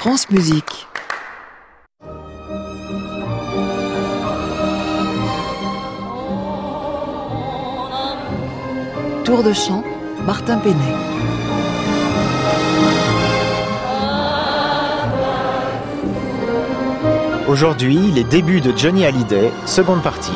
France Musique. Tour de chant, Martin Penet. Aujourd'hui, les débuts de Johnny Hallyday, seconde partie.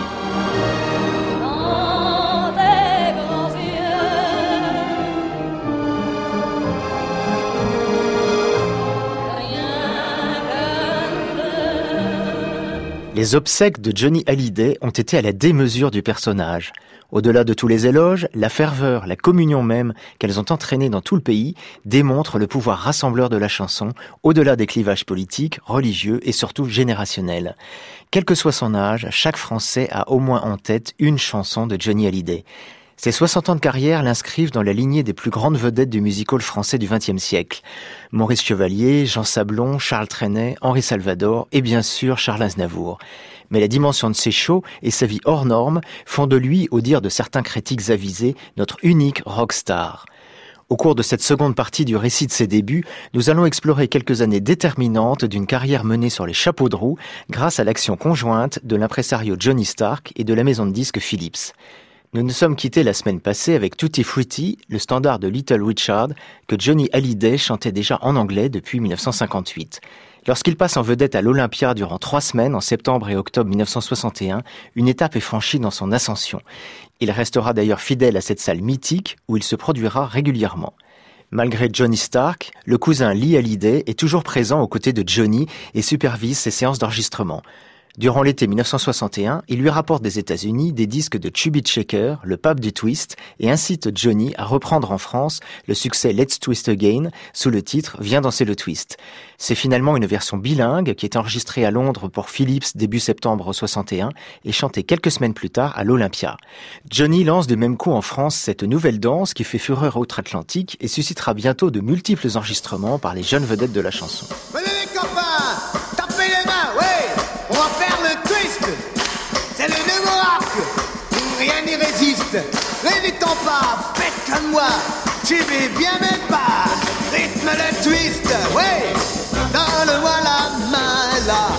Les obsèques de Johnny Hallyday ont été à la démesure du personnage. Au-delà de tous les éloges, la ferveur, la communion même qu'elles ont entraînée dans tout le pays démontrent le pouvoir rassembleur de la chanson, au-delà des clivages politiques, religieux et surtout générationnels. Quel que soit son âge, chaque Français a au moins en tête une chanson de Johnny Hallyday. Ses 60 ans de carrière l'inscrivent dans la lignée des plus grandes vedettes du music-hall français du XXe siècle. Maurice Chevalier, Jean Sablon, Charles Trenet, Henri Salvador et bien sûr Charles Aznavour. Mais la dimension de ses shows et sa vie hors norme font de lui, au dire de certains critiques avisés, notre unique rockstar. Au cours de cette seconde partie du récit de ses débuts, nous allons explorer quelques années déterminantes d'une carrière menée sur les chapeaux de roue grâce à l'action conjointe de l'impresario Johnny Stark et de la maison de disques Philips. Nous nous sommes quittés la semaine passée avec Tutti Frutti, le standard de Little Richard, que Johnny Hallyday chantait déjà en anglais depuis 1958. Lorsqu'il passe en vedette à l'Olympia durant 3 semaines, en septembre et octobre 1961, une étape est franchie dans son ascension. Il restera d'ailleurs fidèle à cette salle mythique où il se produira régulièrement. Malgré Johnny Stark, le cousin Lee Hallyday est toujours présent aux côtés de Johnny et supervise ses séances d'enregistrement. Durant l'été 1961, il lui rapporte des États-Unis des disques de Chubby Checker, le pape du twist, et incite Johnny à reprendre en France le succès Let's Twist Again sous le titre Viens danser le twist. C'est finalement une version bilingue qui est enregistrée à Londres pour Philips début septembre 61 et chantée quelques semaines plus tard à l'Olympia. Johnny lance de même coup en France cette nouvelle danse qui fait fureur outre-Atlantique et suscitera bientôt de multiples enregistrements par les jeunes vedettes de la chanson. Venez les copains, tapez les mains, ouais, on va faire le twist. C'est le nouveau rock, rien n'y résiste. N'hésitons pas, faites comme moi, j'y vais bien même pas. Rythme le twist, ouais, donne-moi la main là.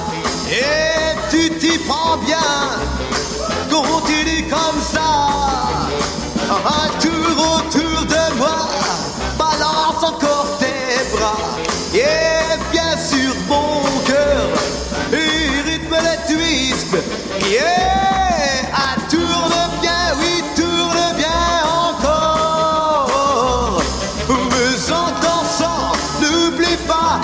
Et tu t'y prends bien, continue comme ça. Un tour autour de moi, balance encore tes bras. Et bien sûr mon cœur, et rythme le twist. Yeah, ah, tourne bien, oui, tourne bien encore. Mais en dansant, n'oublie pas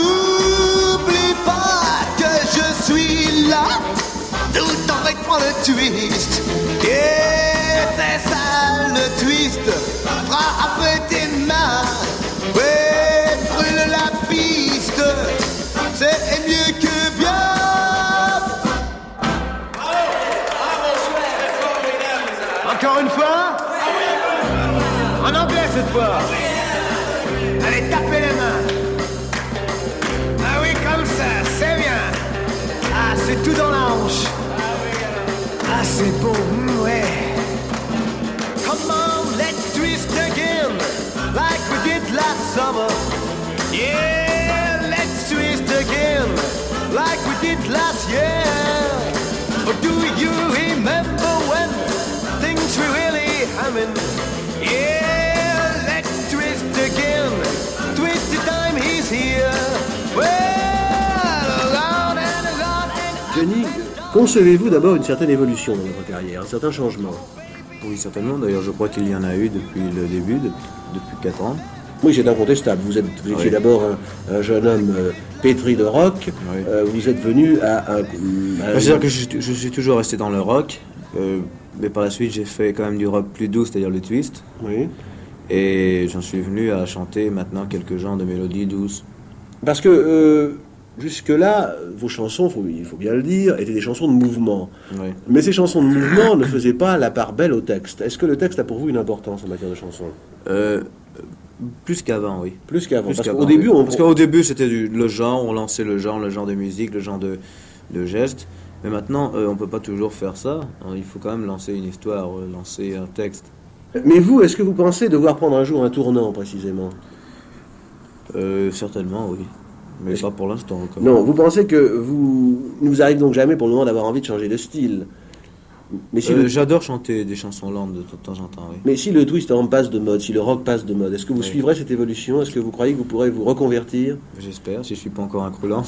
que je suis là, tout en rythmant le twist. Yeah, fais ça le twist, frappe tes mains, ouais, brûle la piste, c'est mieux que bien. Encore une fois, en anglais cette fois. Allez, tapez les mains. Ah oui, comme ça, c'est bien. Ah, c'est tout dans la hanche. Ah, c'est beau, ouais. Come on, let's twist again, like we did last summer. Yeah, let's twist again, like we did last year. Oh, do you remember when things were really humming? Yeah, let's twist again, twist the time he's here. Well, around and around and Johnny, concevez-vous d'abord une certaine évolution dans votre carrière, un certain changement? Oui, certainement. D'ailleurs, je crois qu'il y en a eu depuis le début, depuis 4 ans. Oui, c'est incontestable. Vous étiez Oui. d'abord un jeune homme pétri de rock. Oui. Vous êtes venu à C'est-à-dire que je suis toujours resté dans le rock, mais par la suite, j'ai fait quand même du rock plus doux, c'est-à-dire le twist. Oui. Et j'en suis venu à chanter maintenant quelques genres de mélodies douces. Parce que jusque-là, vos chansons, il faut bien le dire, étaient des chansons de mouvement. Oui. Mais ces chansons de mouvement ne faisaient pas la part belle au texte. Est-ce que le texte a pour vous une importance en matière de chansons? Plus qu'avant, oui. Plus qu'avant. Plus Parce qu'avant, qu'au début, oui. on... Parce qu'au début, c'était le genre, on lançait le genre de musique, le genre de gestes. Mais maintenant, on ne peut pas toujours faire ça. Il faut quand même lancer une histoire, lancer un texte. Mais vous, est-ce que vous pensez devoir prendre un jour un tournant, précisément? Certainement, oui. Mais pas pour l'instant. Non, vous pensez que il ne vous arrive donc jamais pour le moment d'avoir envie de changer de style? Mais si j'adore chanter des chansons lentes de temps en temps, oui. Mais si le twist passe de mode, si le rock passe de mode, est-ce que vous suivrez cette évolution? Est-ce que vous croyez que vous pourrez vous reconvertir? J'espère, si je suis pas encore un croulant.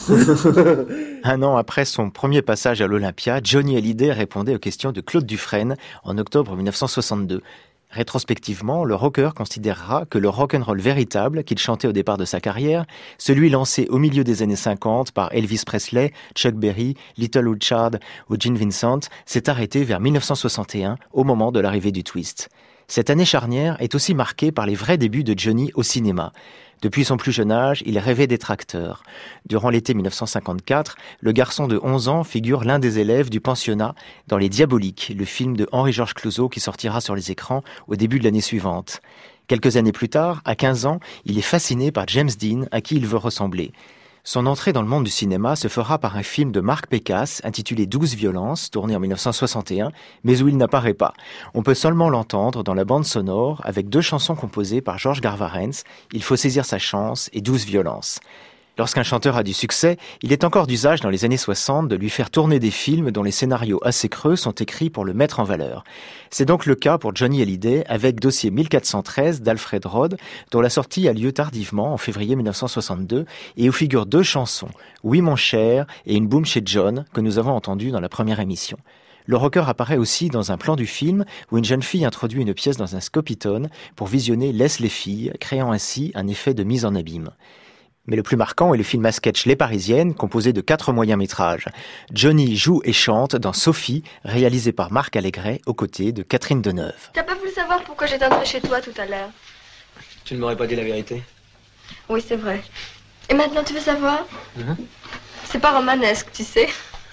Un an après son premier passage à l'Olympia, Johnny Hallyday répondait aux questions de Claude Dufresne en octobre 1962. Rétrospectivement, le rocker considérera que le rock'n'roll véritable qu'il chantait au départ de sa carrière, celui lancé au milieu des années 50 par Elvis Presley, Chuck Berry, Little Richard ou Gene Vincent, s'est arrêté vers 1961 au moment de l'arrivée du twist. Cette année charnière est aussi marquée par les vrais débuts de Johnny au cinéma. Depuis son plus jeune âge, il rêvait d'être acteur. Durant l'été 1954, le garçon de 11 ans figure l'un des élèves du pensionnat dans Les Diaboliques, le film de Henri-Georges Clouzot qui sortira sur les écrans au début de l'année suivante. Quelques années plus tard, à 15 ans, il est fasciné par James Dean, à qui il veut ressembler. Son entrée dans le monde du cinéma se fera par un film de Marc Pécasse intitulé 12 violences, tourné en 1961, mais où il n'apparaît pas. On peut seulement l'entendre dans la bande sonore avec 2 chansons composées par Georges Garvarentz, Il faut saisir sa chance et 12 violences. Lorsqu'un chanteur a du succès, il est encore d'usage dans les années 60 de lui faire tourner des films dont les scénarios assez creux sont écrits pour le mettre en valeur. C'est donc le cas pour Johnny Hallyday avec Dossier 1413 d'Alfred Rode, dont la sortie a lieu tardivement en février 1962 et où figurent 2 chansons, Oui mon cher et Une boum chez John, que nous avons entendues dans la première émission. Le rocker apparaît aussi dans un plan du film où une jeune fille introduit une pièce dans un scopitone pour visionner Laisse les filles, créant ainsi un effet de mise en abîme. Mais le plus marquant est le film à sketch Les Parisiennes, composé de 4 moyens-métrages. Johnny joue et chante dans Sophie, réalisé par Marc Allégret, aux côtés de Catherine Deneuve. T'as pas voulu savoir pourquoi j'étais entrée chez toi tout à l'heure? Tu ne m'aurais pas dit la vérité? Oui, c'est vrai. Et maintenant, tu veux savoir? C'est pas romanesque, tu sais.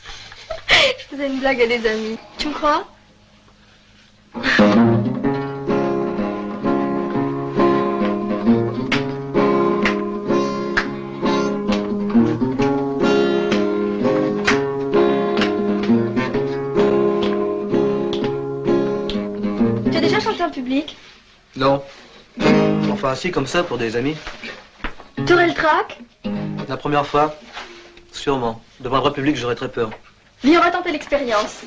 Je faisais une blague à des amis. Tu me crois? En public? Non. Enfin, si, comme ça, pour des amis. T'aurais le trac? La première fois, sûrement. Devant un vrai public, j'aurais très peur. Viens, on va tenter l'expérience.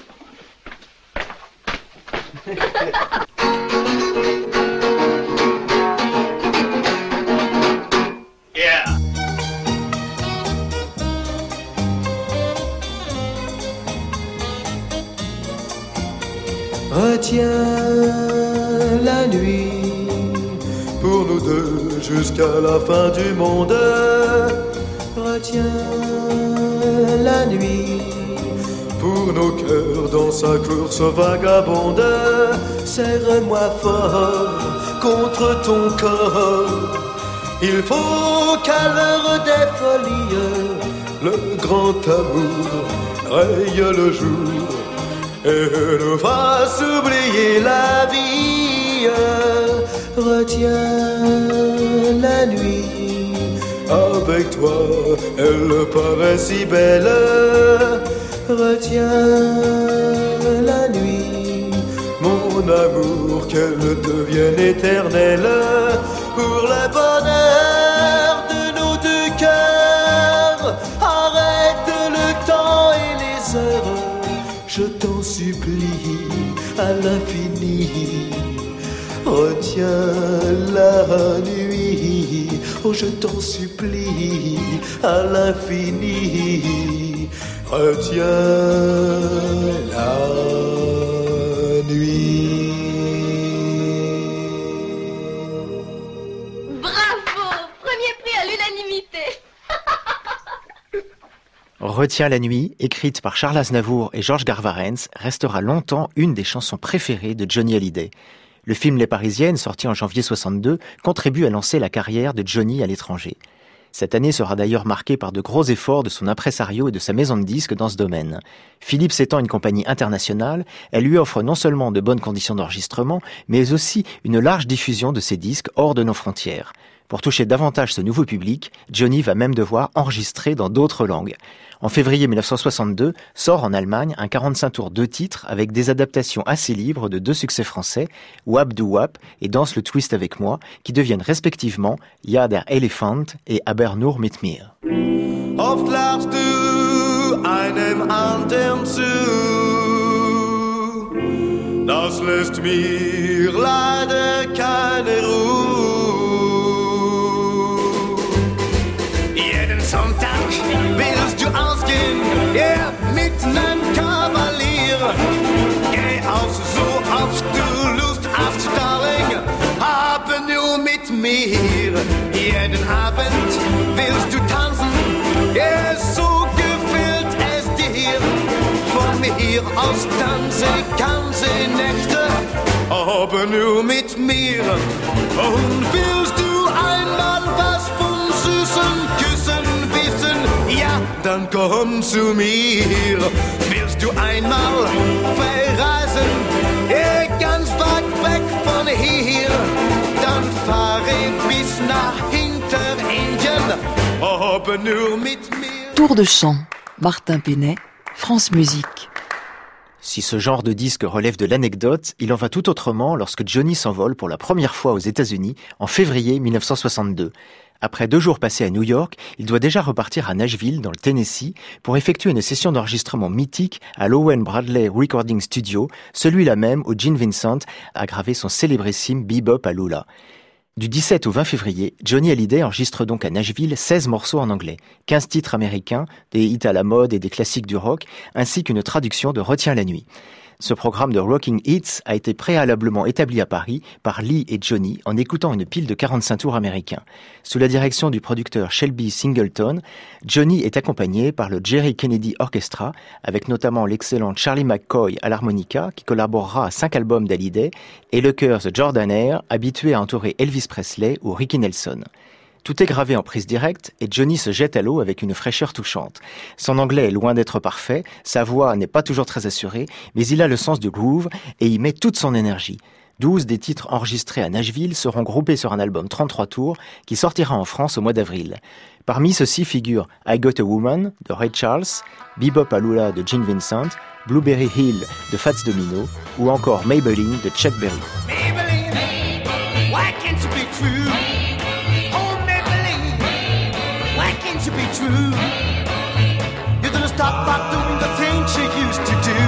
Retiens la nuit pour nous deux jusqu'à la fin du monde. Retiens la nuit pour nos cœurs dans sa course vagabonde. Serre-moi fort contre ton corps. Il faut qu'à l'heure des folies le grand amour raye le jour et nous fasse oublier la vie. Retiens la nuit, avec toi elle paraît si belle. Retiens la nuit, mon amour, qu'elle devienne éternelle. Pour le bonheur de nos 2 cœurs, arrête le temps et les heures. Je t'en supplie à l'infini, retiens la nuit. Oh, je t'en supplie à l'infini, retiens la nuit. Bravo! Premier prix à l'unanimité. Retiens la nuit, écrite par Charles Aznavour et Georges Garvarentz, restera longtemps une des chansons préférées de Johnny Hallyday. Le film Les Parisiennes, sorti en janvier 62, contribue à lancer la carrière de Johnny à l'étranger. Cette année sera d'ailleurs marquée par de gros efforts de son impresario et de sa maison de disques dans ce domaine. Philips étant une compagnie internationale, elle lui offre non seulement de bonnes conditions d'enregistrement, mais aussi une large diffusion de ses disques hors de nos frontières. Pour toucher davantage ce nouveau public, Johnny va même devoir enregistrer dans d'autres langues. En février 1962, sort en Allemagne un 45 tours 2 titres avec des adaptations assez libres de 2 succès français, Wap do Wap et Danse le Twist avec moi, qui deviennent respectivement Ja der Elefant et Aber nur mit mir. oft lachst du einem anderen zu. Das lässt mir leider keine Ruhe. Jeden Sonntag willst du ausgehen, ja, mit nem Kavalier. Geh aus, so oft du Lust hast, Darling, habe nur mit mir. Jeden Abend willst du tanzen, ja, so gefällt es dir. Von mir aus tanze ganze Nächte, aber nur mit mir. Und willst du einmal was von süßen Küssen wissen, ja, dann komm zu mir. Willst du einmal verreisen, ja, ganz weit weg von hier, dann fahre bis nach Hinterindien, aber nur mit mir. Tour de chant, Martin Penet, France Musique. Si ce genre de disque relève de l'anecdote, il en va tout autrement lorsque Johnny s'envole pour la première fois aux États-Unis en février 1962. Après 2 jours passés à New York, il doit déjà repartir à Nashville, dans le Tennessee, pour effectuer une session d'enregistrement mythique à l'Owen Bradley Recording Studio, celui-là même où Gene Vincent a gravé son célébrissime Bebop à Lula. Du 17 au 20 février, Johnny Hallyday enregistre donc à Nashville 16 morceaux en anglais, 15 titres américains, des hits à la mode et des classiques du rock, ainsi qu'une traduction de Retiens la nuit. Ce programme de Rocking Hits a été préalablement établi à Paris par Lee et Johnny en écoutant une pile de 45 tours américains. Sous la direction du producteur Shelby Singleton, Johnny est accompagné par le Jerry Kennedy Orchestra, avec notamment l'excellent Charlie McCoy à l'harmonica, qui collaborera à 5 albums d'Hallyday, et le chœur The Jordanaires, habitué à entourer Elvis Presley ou Ricky Nelson. Tout est gravé en prise directe et Johnny se jette à l'eau avec une fraîcheur touchante. Son anglais est loin d'être parfait, sa voix n'est pas toujours très assurée, mais il a le sens du groove et y met toute son énergie. 12 des titres enregistrés à Nashville seront groupés sur un album 33 tours qui sortira en France au mois d'avril. Parmi ceux-ci figurent I Got a Woman de Ray Charles, Bebop à Lula de Gene Vincent, Blueberry Hill de Fats Domino ou encore Maybelline de Chuck Berry. Maybelline, why can't you be true? To be true, you're gonna stop by doing the things you used to do.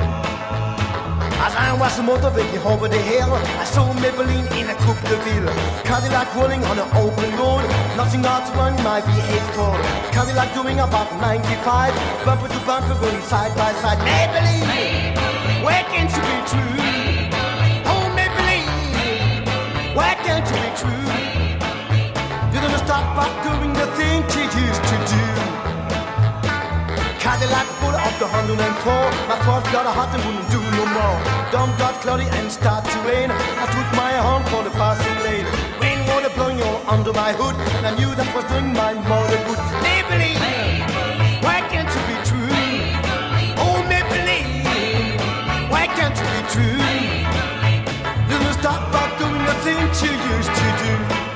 As I was motivating over the hill, I saw Maybelline in a Coupe de Ville. Cadillac rolling on an open road, nothing out to run my V8 for. Cadillac doing about 95, bumper to bumper going side by side. Maybelline, why can't you be true? Oh Maybelline, why can't you be true? You're gonna stop by doing the things you used to do. Cadillac full of the 104. My Ford got a hot and wouldn't do no more. Dumb got cloudy and start to rain. I took my horn for the passing lane. Rainwater blowing all under my hood, and I knew that was doing my mother good. Maybelline, why can't you be true? Oh Maybelline, why can't you be true? You're gonna stop by doing the things you used to do.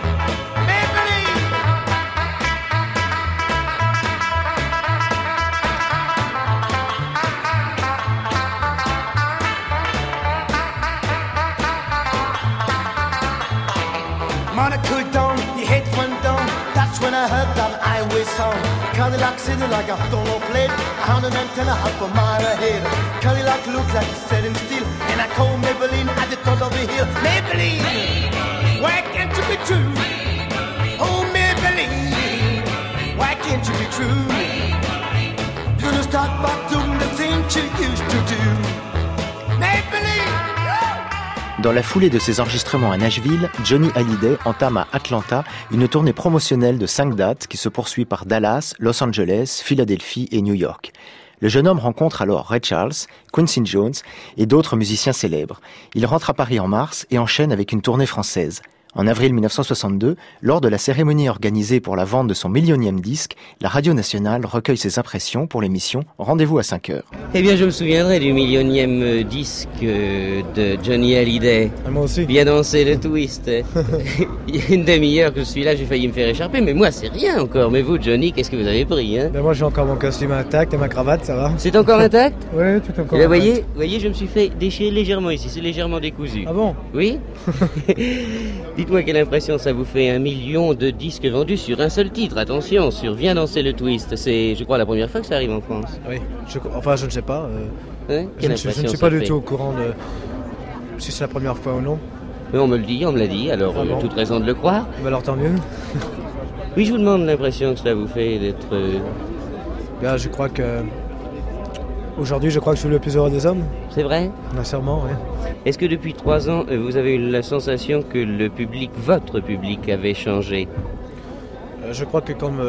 Monaco down, the head went down. That's when I heard that highway sound. Cadillac sitting like a thermal plate, 110 a half a mile ahead. Cadillac looked like it's setting still, and I called Maybelline at the top of the hill. Maybelline, why can't you be true? Oh Maybelline, why can't you be true? You're gonna start back doing the things you used to do. Maybelline. Dans la foulée de ses enregistrements à Nashville, Johnny Hallyday entame à Atlanta une tournée promotionnelle de 5 dates qui se poursuit par Dallas, Los Angeles, Philadelphie et New York. Le jeune homme rencontre alors Ray Charles, Quincy Jones et d'autres musiciens célèbres. Il rentre à Paris en mars et enchaîne avec une tournée française. En avril 1962, lors de la cérémonie organisée pour la vente de son millionième disque, la Radio Nationale recueille ses impressions pour l'émission Rendez-vous à 5 heures. Eh bien, je me souviendrai du millionième disque de Johnny Hallyday. Moi aussi. Bien danser le twist. Il y a une demi-heure que je suis là, j'ai failli me faire écharper, mais moi, c'est rien encore. Mais vous, Johnny, qu'est-ce que vous avez pris, hein? Ben moi, j'ai encore mon costume intact et ma cravate, ça va. C'est encore intact? Oui, tout encore là, intact. Voyez, je me suis fait déchirer légèrement ici, c'est légèrement décousu. Ah bon? Oui. Dites-moi quelle impression ça vous fait, 1 million de disques vendus sur un seul titre. Attention, sur Viens danser le twist. C'est, je crois, la première fois que ça arrive en France. Oui, je ne sais pas. Hein, je ne suis pas du tout au courant de si c'est la première fois ou non. Mais on me l'a dit, alors bon. toute raison de le croire. Mais alors tant mieux. Oui, je vous demande l'impression que cela vous fait d'être... Bien, je crois que je suis le plus heureux des hommes. C'est vrai ? Sincèrement, oui. Est-ce que depuis 3 ans, vous avez eu la sensation que le public, votre public, avait changé ? Je crois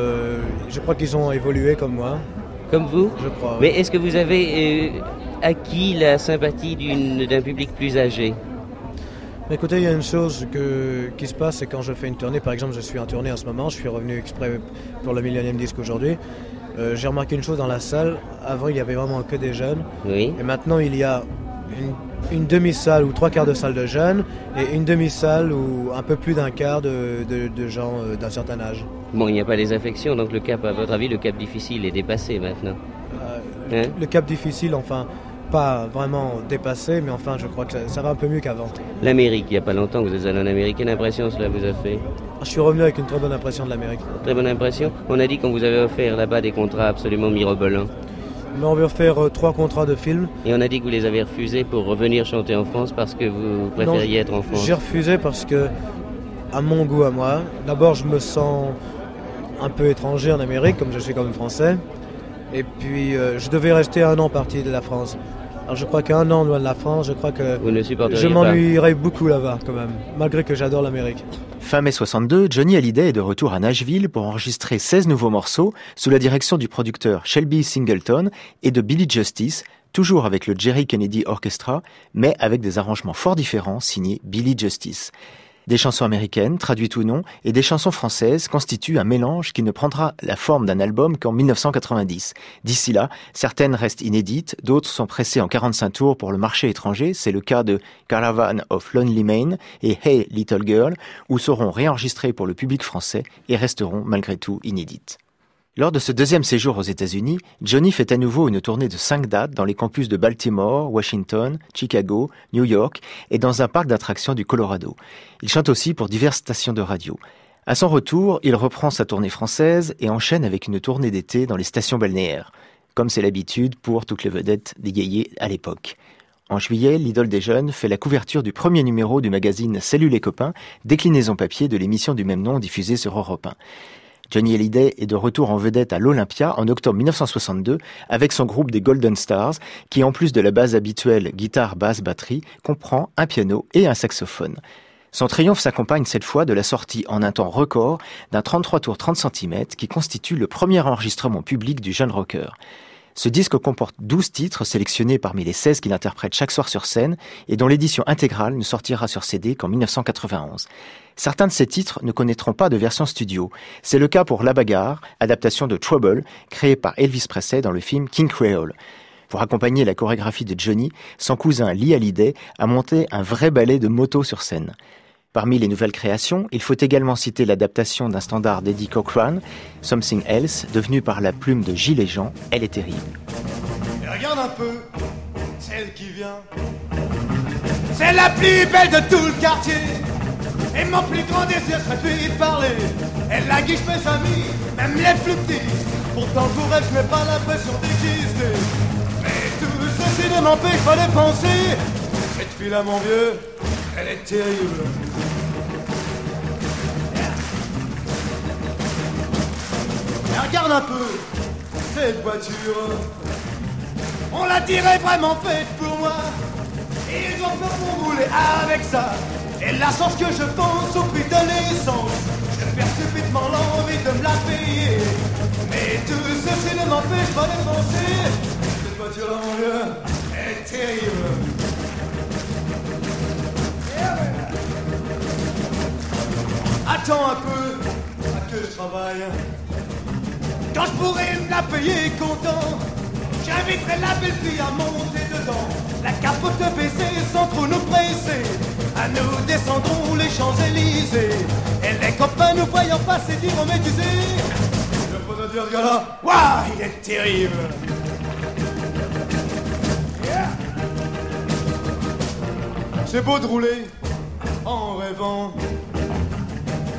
qu'ils ont évolué comme moi. Comme vous ? Je crois. Mais est-ce que vous avez acquis la sympathie d'un public plus âgé ? Écoutez, il y a une chose qui se passe, c'est quand je fais une tournée, par exemple, je suis en tournée en ce moment, je suis revenu exprès pour le 1 000e disque aujourd'hui. J'ai remarqué une chose dans la salle, avant il y avait vraiment que des jeunes, oui. Et maintenant il y a une demi-salle ou 3/4 de salle de jeunes et une demi-salle ou un peu plus d'un quart de gens d'un certain âge. Bon, il n'y a pas les affections, donc à votre avis, le cap difficile est dépassé maintenant. Le cap difficile, enfin... pas vraiment dépassé, mais enfin je crois que ça va un peu mieux qu'avant. L'Amérique, il n'y a pas longtemps que vous êtes allé en Amérique, quelle impression cela vous a fait ? Je suis revenu avec une très bonne impression de l'Amérique. Très bonne impression ? On a dit qu'on vous avait offert là-bas des contrats absolument mirobolants. Mais on veut faire 3 contrats de films. Et on a dit que vous les avez refusés pour revenir chanter en France parce que vous préfériez être en France. J'ai refusé parce que, à mon goût à moi, d'abord je me sens un peu étranger en Amérique, comme je suis comme français. Et puis je devais rester 1 an parti de la France. Alors je crois qu'un an loin de la France, je crois que je m'ennuierais beaucoup là-bas quand même, malgré que j'adore l'Amérique. Fin mai 62, Johnny Hallyday est de retour à Nashville pour enregistrer 16 nouveaux morceaux sous la direction du producteur Shelby Singleton et de Billy Justice, toujours avec le Jerry Kennedy Orchestra, mais avec des arrangements fort différents signés Billy Justice. Des chansons américaines, traduites ou non, et des chansons françaises constituent un mélange qui ne prendra la forme d'un album qu'en 1990. D'ici là, certaines restent inédites, d'autres sont pressées en 45 tours pour le marché étranger, c'est le cas de Caravan of Lonely Man et Hey Little Girl, ou seront réenregistrées pour le public français et resteront malgré tout inédites. Lors de ce 2e séjour aux États-Unis, Johnny fait à nouveau une tournée de 5 dates dans les campus de Baltimore, Washington, Chicago, New York et dans un parc d'attractions du Colorado. Il chante aussi pour diverses stations de radio. À son retour, il reprend sa tournée française et enchaîne avec une tournée d'été dans les stations balnéaires, comme c'est l'habitude pour toutes les vedettes des yéyés à l'époque. En juillet, l'idole des jeunes fait la couverture du premier numéro du magazine Salut les copains, déclinaison papier de l'émission du même nom diffusée sur Europe 1. Johnny Hallyday est de retour en vedette à l'Olympia en octobre 1962 avec son groupe des Golden Stars qui, en plus de la base habituelle guitare, basse, batterie, comprend un piano et un saxophone. Son triomphe s'accompagne cette fois de la sortie en un temps record d'un 33 tours 30 cm qui constitue le premier enregistrement public du jeune rocker. Ce disque comporte 12 titres sélectionnés parmi les 16 qu'il interprète chaque soir sur scène et dont l'édition intégrale ne sortira sur CD qu'en 1991. Certains de ces titres ne connaîtront pas de version studio. C'est le cas pour La Bagarre, adaptation de Trouble, créée par Elvis Presley dans le film King Creole. Pour accompagner la chorégraphie de Johnny, son cousin Lee Hallyday a monté un vrai ballet de moto sur scène. Parmi les nouvelles créations, il faut également citer l'adaptation d'un standard d'Eddie Cochran, Something Else, devenu par la plume de Gilles et Jean, Elle est terrible. Et regarde un peu, celle qui vient. C'est la plus belle de tout le quartier. Et mon plus grand désir serait de lui parler. Elle la guiche mes amis, même les plus petits. Pourtant pour elle, je n'ai pas l'impression d'exister. Mais tout ceci ne m'empêche pas de penser. Cette fille-là, mon vieux, elle est terrible. Et regarde un peu cette voiture. On la dirait vraiment faite pour moi. Et ils ont peur pour rouler avec ça. Et la chance que je pense au prix de l'essence, je perds subitement l'envie de me la payer. Mais tout ceci ne m'empêche pas de penser. Cette voiture-là, mon vieux, elle est terrible. Attends un peu, à que je travaille. Quand je pourrai me la payer content, j'inviterai la belle fille à monter dedans. La capote baissée sans trop nous presser. À nous descendrons les Champs-Élysées. Et les copains nous voyant passer diront médusés. Je peux te dire ce gars-là, waouh, il est terrible. Yeah. C'est beau de rouler en rêvant.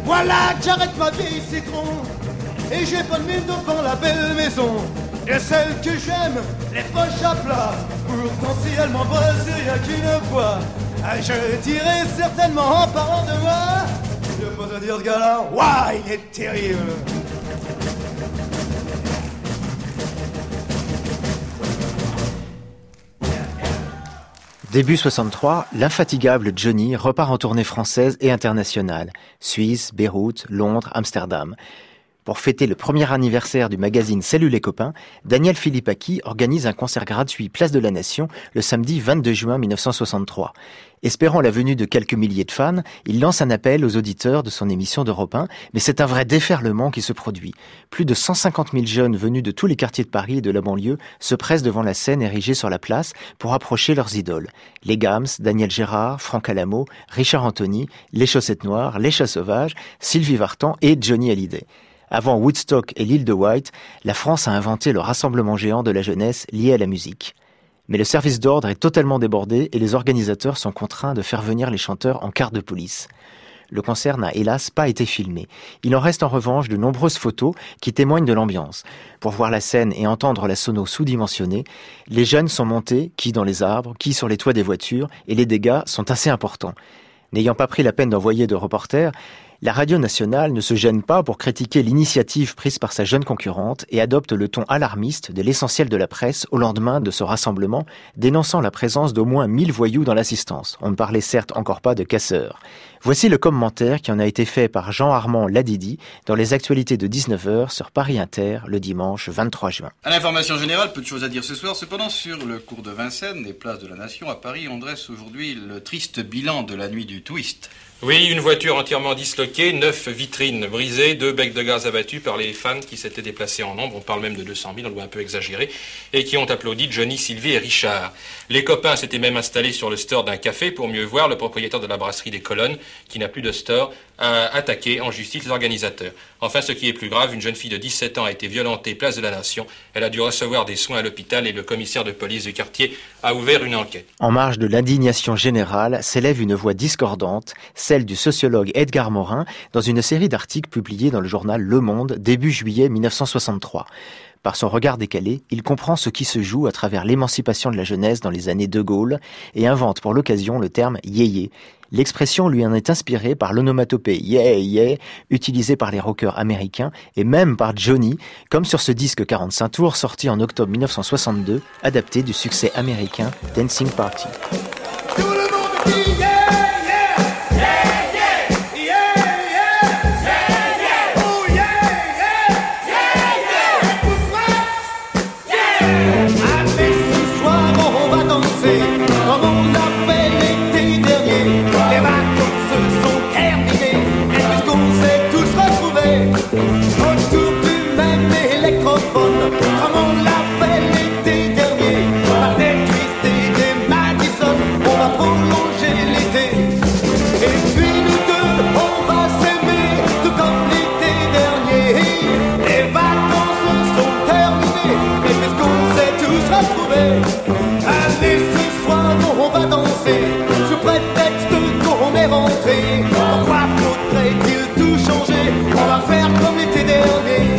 Voilà que j'arrête ma vieille citron. Et j'ai pas de mine devant la belle maison. Et celle que j'aime, les poches à plat. Pourtant si elle m'embrasse rien qu'une fois, je dirais certainement en parlant de moi, je peux te dire ce gars-là, waouh, il est terrible. Début 63, l'infatigable Johnny repart en tournée française et internationale. Suisse, Beyrouth, Londres, Amsterdam. Pour fêter le premier anniversaire du magazine Salut les copains, Daniel Philippaki organise un concert gratuit Place de la Nation le samedi 22 juin 1963. Espérant la venue de quelques milliers de fans, il lance un appel aux auditeurs de son émission d'Europe 1, mais c'est un vrai déferlement qui se produit. Plus de 150 000 jeunes venus de tous les quartiers de Paris et de la banlieue se pressent devant la scène érigée sur la place pour approcher leurs idoles. Les Gams, Daniel Gérard, Franck Alamo, Richard Anthony, Les Chaussettes Noires, Les Chats Sauvages, Sylvie Vartan et Johnny Hallyday. Avant Woodstock et l'île de White, la France a inventé le rassemblement géant de la jeunesse lié à la musique. Mais le service d'ordre est totalement débordé et les organisateurs sont contraints de faire venir les chanteurs en quart de police. Le concert n'a hélas pas été filmé. Il en reste en revanche de nombreuses photos qui témoignent de l'ambiance. Pour voir la scène et entendre la sono sous-dimensionnée, les jeunes sont montés, qui dans les arbres, qui sur les toits des voitures, et les dégâts sont assez importants. N'ayant pas pris la peine d'envoyer de reporters, la radio nationale ne se gêne pas pour critiquer l'initiative prise par sa jeune concurrente et adopte le ton alarmiste de l'essentiel de la presse au lendemain de ce rassemblement, dénonçant la présence d'au moins 1000 voyous dans l'assistance. On ne parlait certes encore pas de casseurs. Voici le commentaire qui en a été fait par Jean-Armand Ladidi dans les actualités de 19h sur Paris Inter le dimanche 23 juin. À l'information générale, peu de choses à dire ce soir. Cependant, sur le cours de Vincennes et place de la Nation à Paris, on dresse aujourd'hui le triste bilan de la nuit du twist. Oui, une voiture entièrement disloquée, 9 vitrines brisées, 2 becs de gaz abattus par les fans qui s'étaient déplacés en nombre, on parle même de 200 000, on doit un peu exagérer, et qui ont applaudi Johnny, Sylvie et Richard. Les copains s'étaient même installés sur le store d'un café pour mieux voir le propriétaire de la brasserie des Colonnes, qui n'a plus de store, a attaqué en justice les organisateurs. Enfin, ce qui est plus grave, une jeune fille de 17 ans a été violentée place de la Nation. Elle a dû recevoir des soins à l'hôpital et le commissaire de police du quartier a ouvert une enquête. En marge de l'indignation générale s'élève une voix discordante, celle du sociologue Edgar Morin, dans une série d'articles publiés dans le journal Le Monde début juillet 1963. Par son regard décalé, il comprend ce qui se joue à travers l'émancipation de la jeunesse dans les années de Gaulle et invente pour l'occasion le terme « yéyé ». L'expression lui en est inspirée par l'onomatopée « yeah yeah » utilisée par les rockers américains et même par Johnny, comme sur ce disque 45 tours sorti en octobre 1962, adapté du succès américain « Dancing Party ». Tout le monde dit yeah! Autour du même électrophone, comme on l'a fait l'été dernier, par des twists et des Madison, on va prolonger l'été. Et puis nous deux, on va s'aimer, tout comme l'été dernier. Les vacances sont terminées, mais puisqu'on s'est tous retrouvés, allez ce soir on va danser, sous prétexte qu'on est rentré. Pourquoi faudrait-il tout changer? On va faire comme l'été dernier.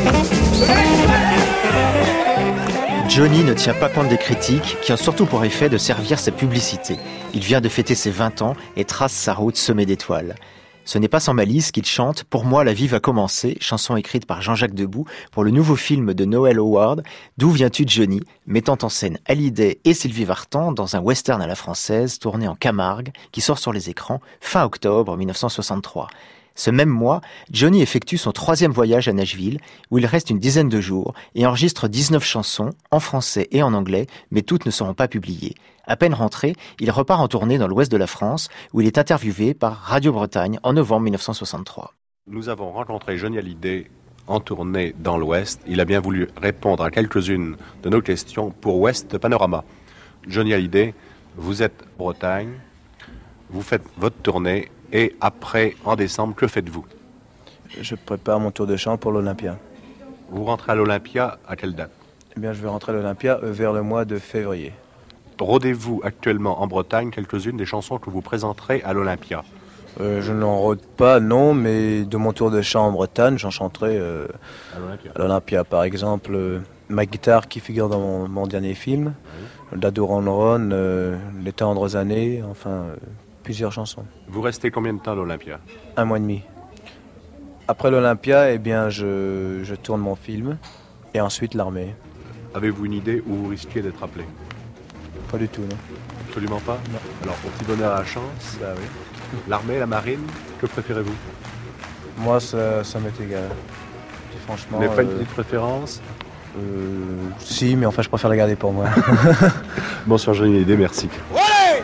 Johnny ne tient pas compte des critiques qui ont surtout pour effet de servir sa publicité. Il vient de fêter ses 20 ans et trace sa route semée d'étoiles. Ce n'est pas sans malice qu'il chante « Pour moi la vie va commencer », chanson écrite par Jean-Jacques Debout pour le nouveau film de Noël Howard « D'où viens-tu Johnny ?», mettant en scène Hallyday et Sylvie Vartan dans un western à la française tourné en Camargue qui sort sur les écrans fin octobre 1963. Ce même mois, Johnny effectue son 3e voyage à Nashville, où il reste une dizaine de jours et enregistre 19 chansons, en français et en anglais, mais toutes ne seront pas publiées. À peine rentré, il repart en tournée dans l'ouest de la France, où il est interviewé par Radio Bretagne en novembre 1963. Nous avons rencontré Johnny Hallyday en tournée dans l'ouest. Il a bien voulu répondre à quelques-unes de nos questions pour Ouest Panorama. Johnny Hallyday, vous êtes en Bretagne, vous faites votre tournée. Et après, en décembre, que faites-vous? Je prépare mon tour de chant pour l'Olympia. Vous rentrez à l'Olympia à quelle date? Eh bien, je vais rentrer à l'Olympia vers le mois de février. Rodez-vous actuellement en Bretagne quelques-unes des chansons que vous présenterez à l'Olympia? Je n'en rôde pas, non, mais de mon tour de chant en Bretagne, j'en chanterai à l'Olympia. Par exemple, Ma guitare qui figure dans mon dernier film, Dado Ron Ron, Les tendres années, enfin plusieurs chansons. Vous restez combien de temps à l'Olympia ? 1 mois et demi. Après l'Olympia, eh bien, je tourne mon film et ensuite l'armée. Avez-vous une idée où vous risquez d'être appelé ? Pas du tout, non. Absolument pas ? Non. Alors, au petit bonheur à la chance, Bah oui. L'armée, la marine, que préférez-vous ? Moi, ça m'est égal. Franchement. Vous n'avez pas une petite préférence ? Si, mais enfin, je préfère la garder pour moi. Bonsoir, j'ai une idée, merci. Allez!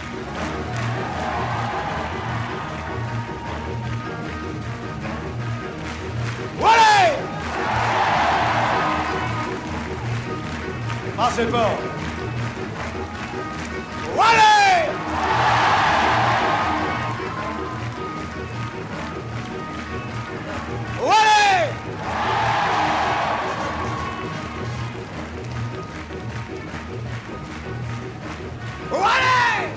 Allez! Passez fort! Allez! Allez! Allez!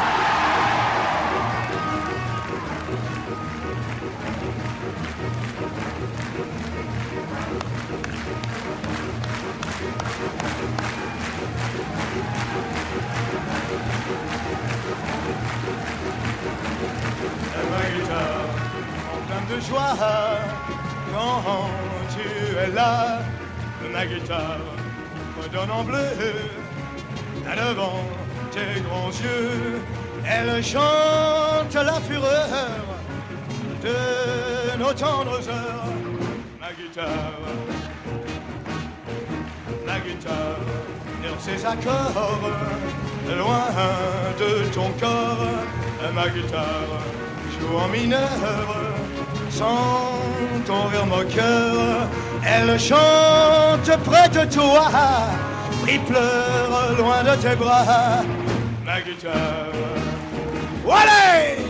Ma guitare en flamme de joie quand tu es là. Ma guitare redonne en bleu là devant tes grands yeux. Elle chante la fureur de nos tendres heures. Ma guitare, dans ses accords, loin de ton corps. Ma guitare joue en mineur, sans ton rire moqueur. Elle chante près de toi, il pleure loin de tes bras. Ma guitare, allez!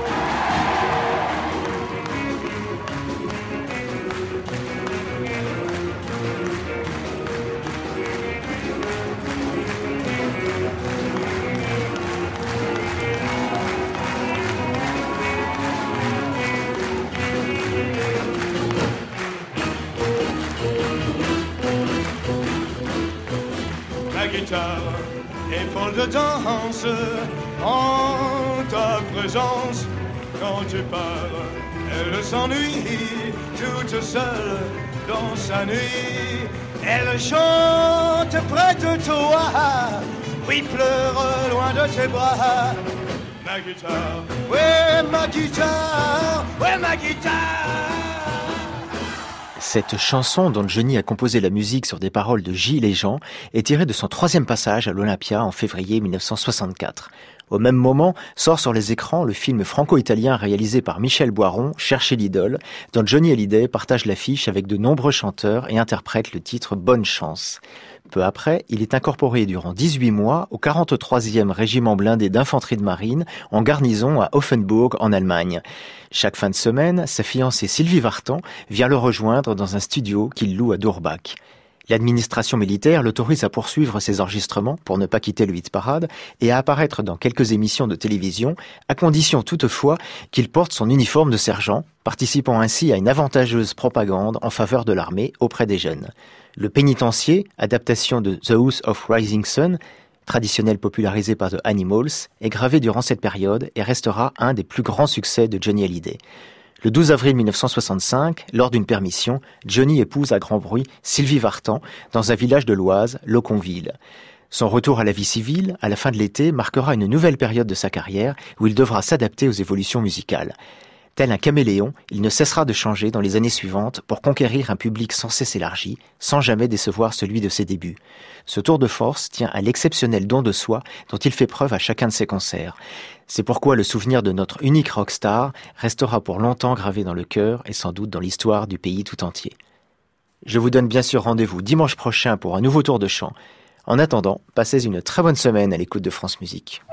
La guitare est folle de danse en ta présence. Quand tu pars, elle s'ennuie toute seule dans sa nuit. Elle chante près de toi, oui, pleure loin de tes bras. Ma guitare, ouais, ma guitare, ouais, ma guitare. Cette chanson, dont Johnny a composé la musique sur des paroles de Gilles et Jean, est tirée de son 3e passage à l'Olympia en février 1964. Au même moment, sort sur les écrans le film franco-italien réalisé par Michel Boiron, Cherchez l'idole, dont Johnny Hallyday partage l'affiche avec de nombreux chanteurs et interprète le titre Bonne chance. Peu après, il est incorporé durant 18 mois au 43e régiment blindé d'infanterie de marine en garnison à Offenburg en Allemagne. Chaque fin de semaine, sa fiancée Sylvie Vartan vient le rejoindre dans un studio qu'il loue à Durbach. L'administration militaire l'autorise à poursuivre ses enregistrements pour ne pas quitter le hit-parade et à apparaître dans quelques émissions de télévision, à condition toutefois qu'il porte son uniforme de sergent, participant ainsi à une avantageuse propagande en faveur de l'armée auprès des jeunes. Le pénitencier, adaptation de The House of Rising Sun, traditionnel popularisé par The Animals, est gravé durant cette période et restera un des plus grands succès de Johnny Hallyday. Le 12 avril 1965, lors d'une permission, Johnny épouse à grand bruit Sylvie Vartan dans un village de l'Oise, Loconville. Son retour à la vie civile, à la fin de l'été, marquera une nouvelle période de sa carrière où il devra s'adapter aux évolutions musicales. Tel un caméléon, il ne cessera de changer dans les années suivantes pour conquérir un public sans cesse élargi, sans jamais décevoir celui de ses débuts. Ce tour de force tient à l'exceptionnel don de soi dont il fait preuve à chacun de ses concerts. C'est pourquoi le souvenir de notre unique rockstar restera pour longtemps gravé dans le cœur et sans doute dans l'histoire du pays tout entier. Je vous donne bien sûr rendez-vous dimanche prochain pour un nouveau tour de chant. En attendant, passez une très bonne semaine à l'écoute de France Musique.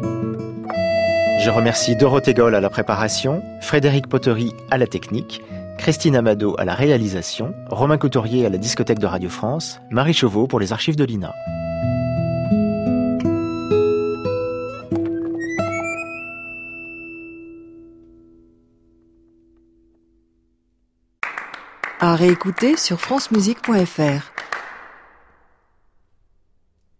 Je remercie Dorothée Goll à la préparation, Frédéric Pottery à la technique. Christine Amado à la réalisation, Romain Couturier à la discothèque de Radio France, Marie Chauveau pour les archives de l'INA. À réécouter sur francemusique.fr.